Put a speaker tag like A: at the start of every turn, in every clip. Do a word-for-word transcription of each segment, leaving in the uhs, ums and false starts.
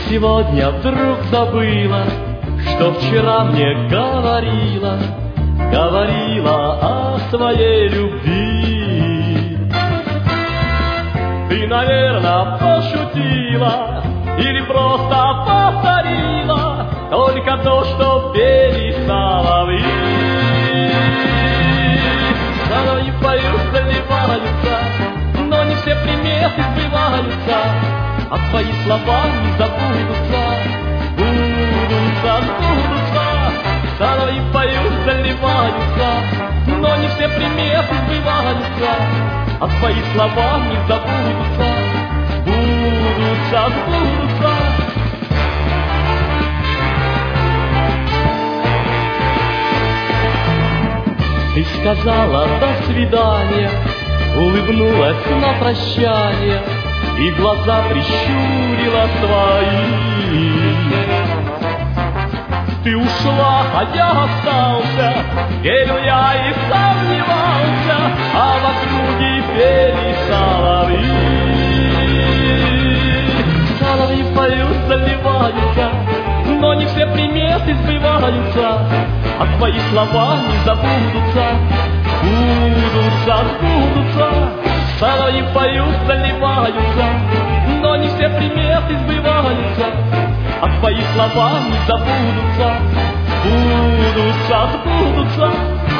A: сегодня вдруг забыла, что вчера мне говорила, говорила о своей любви. Ты, наверное, пошутила или просто повторила только то, что пели соловьи. Соловьи поют, заливаются, но не все приметы сбываются, а твои слова не забудутся, будутся, сбудутся. Соловьи поют, заливаются, но не все приметы сбываются, а твои слова не забудутся, будутся, сбудутся. Ты сказала «до свидания», улыбнулась на прощание и глаза прищурила твои. Ты ушла, а я остался, верил я и сомневался, а в округе пели соловьи. Соловьи поют, заливаются, но не все приметы сбываются, а твои слова не забудутся, будутся, сбудутся. Соловьи поют, заливаются, но не все приметы сбываются, а твои слова не забудутся, будутся, сбудутся.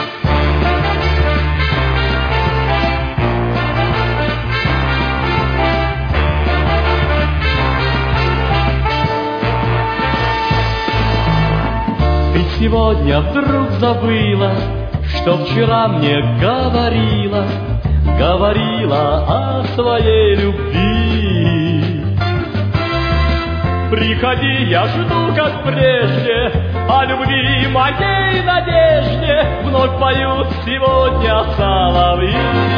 A: Ты сегодня вдруг забыла, что вчера мне говорила, говорила о своей любви. Приходи, я жду, как прежде, о любви моей надежде вновь поют сегодня соловьи.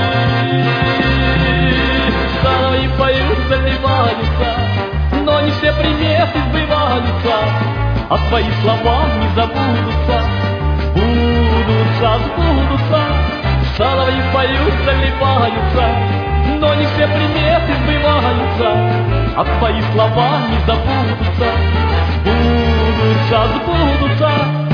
A: Соловьи поют, заливаются, но не все приметы сбываются, а твои слова не забудутся, будутся, сбудутся. Соловьи поют, заливаются, но не все приметы сбываются, а твои слова не забудутся, будутся, сбудутся.